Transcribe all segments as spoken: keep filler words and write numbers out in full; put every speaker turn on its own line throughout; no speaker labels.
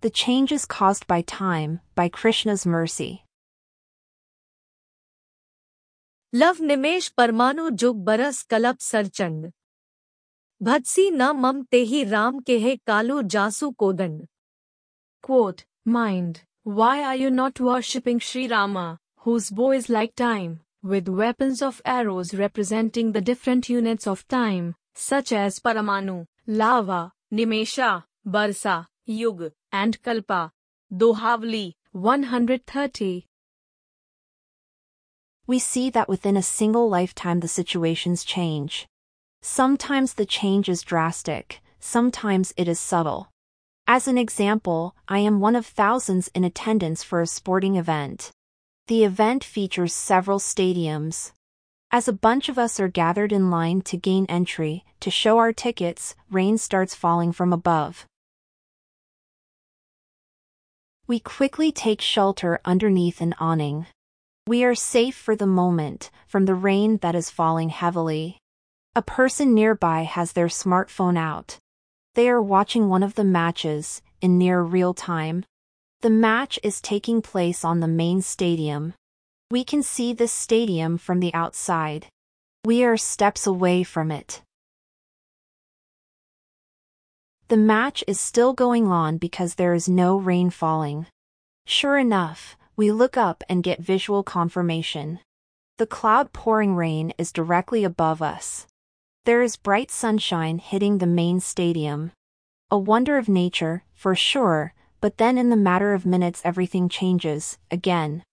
The change is caused by time, by Krishna's mercy.
लव निमेश परमाणु जुग बरस कलप सरचंड भदसी न मम तेहि राम केहे Kalu जासु Kodanda.
Quote, Mind, why are you not worshipping Sri Rama, whose bow is like time, with weapons of arrows representing the different units of time, such as Paramanu, Lava, Nimesha, Barsa, Yug, and Kalpa. Dohavli, one hundred thirty.
We see that within a single lifetime the situations change. Sometimes the change is drastic, sometimes it is subtle. As an example, I am one of thousands in attendance for a sporting event. The event features several stadiums. As a bunch of us are gathered in line to gain entry, to show our tickets, rain starts falling from above. We quickly take shelter underneath an awning. We are safe for the moment, from the rain that is falling heavily. A person nearby has their smartphone out. They are watching one of the matches, in near real time. The match is taking place on the main stadium. We can see this stadium from the outside. We are steps away from it. The match is still going on because there is no rain falling. Sure enough, we look up and get visual confirmation. The cloud pouring rain is directly above us. There is bright sunshine hitting the main stadium. A wonder of nature, for sure, but then in the matter of minutes everything changes, again.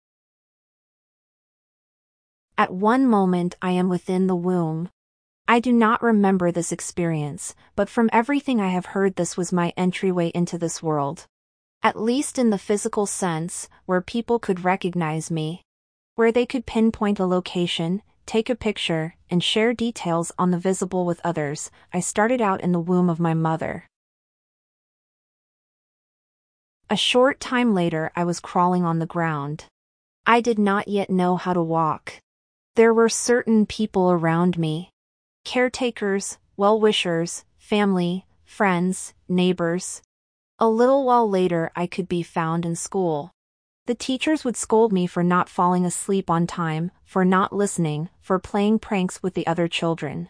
At one moment I am within the womb. I do not remember this experience, but from everything I have heard this was my entryway into this world. At least in the physical sense, where people could recognize me. Where they could pinpoint a location, take a picture, and share details on the visible with others. I started out in the womb of my mother. A short time later I was crawling on the ground. I did not yet know how to walk. There were certain people around me. Caretakers, well-wishers, family, friends, neighbors. A little while later I could be found in school. The teachers would scold me for not falling asleep on time, for not listening, for playing pranks with the other children.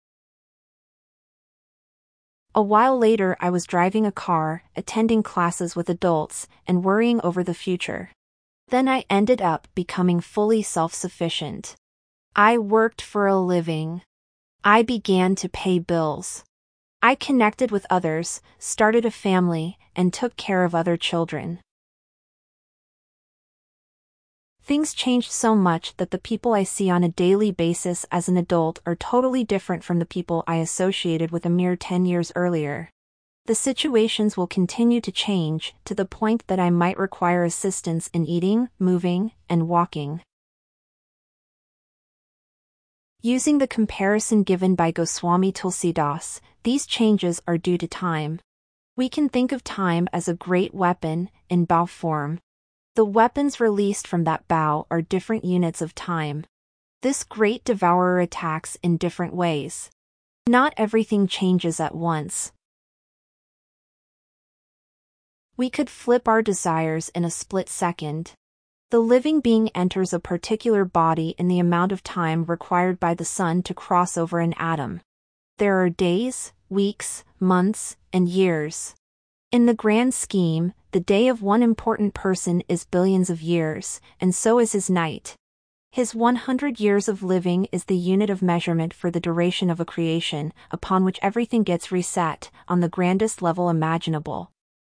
A while later I was driving a car, attending classes with adults, and worrying over the future. Then I ended up becoming fully self-sufficient. I worked for a living. I began to pay bills. I connected with others, started a family, and took care of other children. Things changed so much that the people I see on a daily basis as an adult are totally different from the people I associated with a mere ten years earlier. The situations will continue to change, to the point that I might require assistance in eating, moving, and walking. Using the comparison given by Goswami Tulsidas, these changes are due to time. We can think of time as a great weapon, in bow form. The weapons released from that bow are different units of time. This great devourer attacks in different ways. Not everything changes at once. We could flip our desires in a split second. The living being enters a particular body in the amount of time required by the sun to cross over an atom. There are days, weeks, months, and years. In the grand scheme, the day of one important person is billions of years, and so is his night. His one hundred years of living is the unit of measurement for the duration of a creation, upon which everything gets reset, on the grandest level imaginable.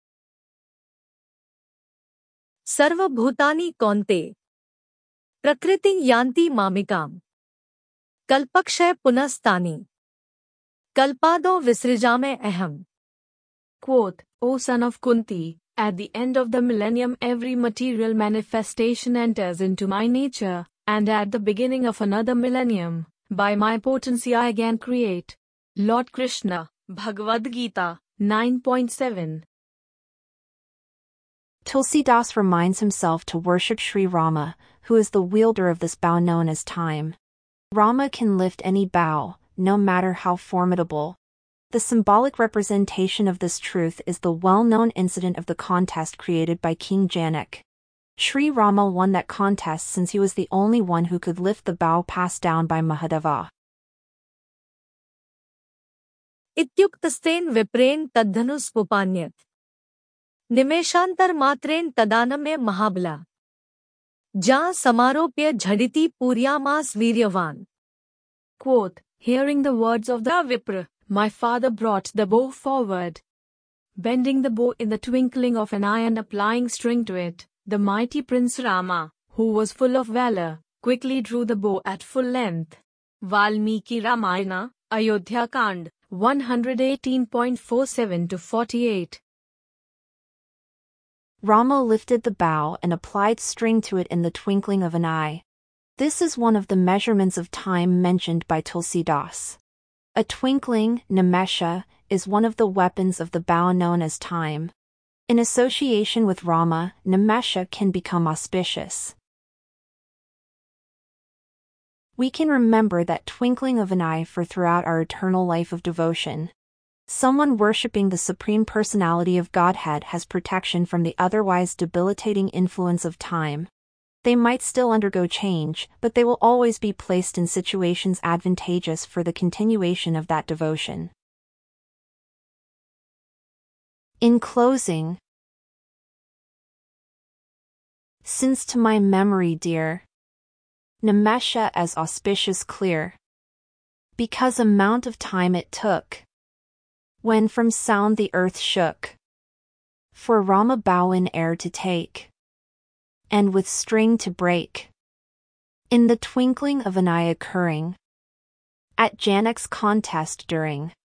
सर्वभूतानि कौन्ते प्रकृति यान्ति मामिकाम कल्पक्षय पुनस्तानि कल्पादो विसृजामि अहम्.
Quote, O son of Kunti, at the end of the millennium every material manifestation enters into my nature, and at the beginning of another millennium, by my potency I again create. Lord Krishna, Bhagavad Gita, nine point seven.
Tulsidas reminds himself to worship Sri Rama, who is the wielder of this bow known as time. Rama can lift any bow, no matter how formidable. The symbolic representation of this truth is the well-known incident of the contest created by King Janak. Sri Rama won that contest since he was the only one who could lift the bow passed down by Mahadeva.
इत्युक्तस्तेन विप्रेण तद्धनुष्पुपान्यत निमेषांतर मात्रेण तदानम्य महाबला जा समारोप्य झडिति पूर्यामास वीर्यवान.
Quoth, hearing the words of the Vipra, my father brought the bow forward. Bending the bow in the twinkling of an eye and applying string to it, the mighty Prince Rama, who was full of valor, quickly drew the bow at full length. Valmiki Ramayana, Ayodhya Kand, one eighteen point four seven to forty-eight.
Rama lifted the bow and applied string to it in the twinkling of an eye. This is one of the measurements of time mentioned by Tulsidas. A twinkling, nimesha, is one of the weapons of the bow known as time. In association with Rama, nimesha can become auspicious. We can remember that twinkling of an eye for throughout our eternal life of devotion. Someone worshipping the Supreme Personality of Godhead has protection from the otherwise debilitating influence of time. They might still undergo change, but they will always be placed in situations advantageous for the continuation of that devotion. In closing, since to my memory dear, nimesha as auspicious clear, because amount of time it took, when from sound the earth shook, for Rama bow in air to take, and with string to break, in the twinkling of an eye occurring, at Janak's contest during.